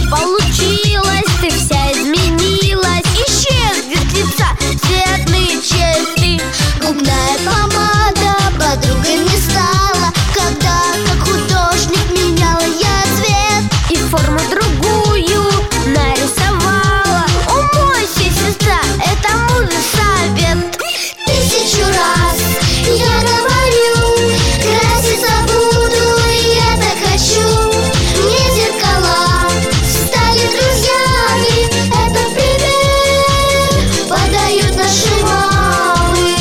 получилось, ты вся изменилась. Исчезнет с лица цветные черты. Губная помада подругой не стала, когда как художник меняла я цвет и форму другую нарисовала. Умойся, сестра, это мудрый совет. 1000 раз я говорю, краситься буду, и я так хочу. Мне зеркала стали друзьями, этот пример подают наши мамы.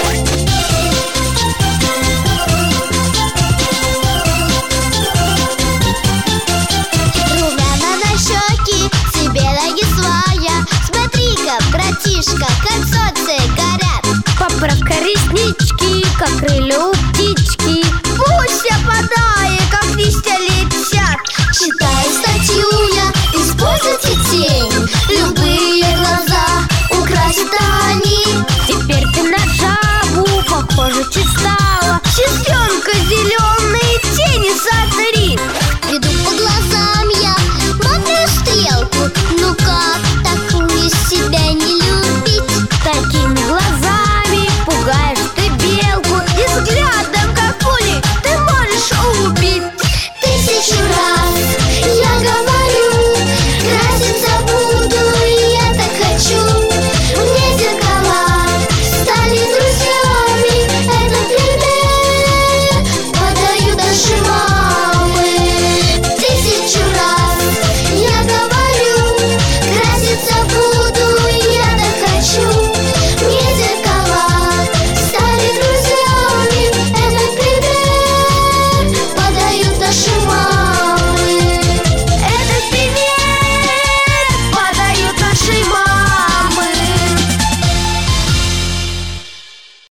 Румяна на щеки, себе ноги своя. Смотри-ка, братишка, как солнце горят. Поправка реснички, как крылья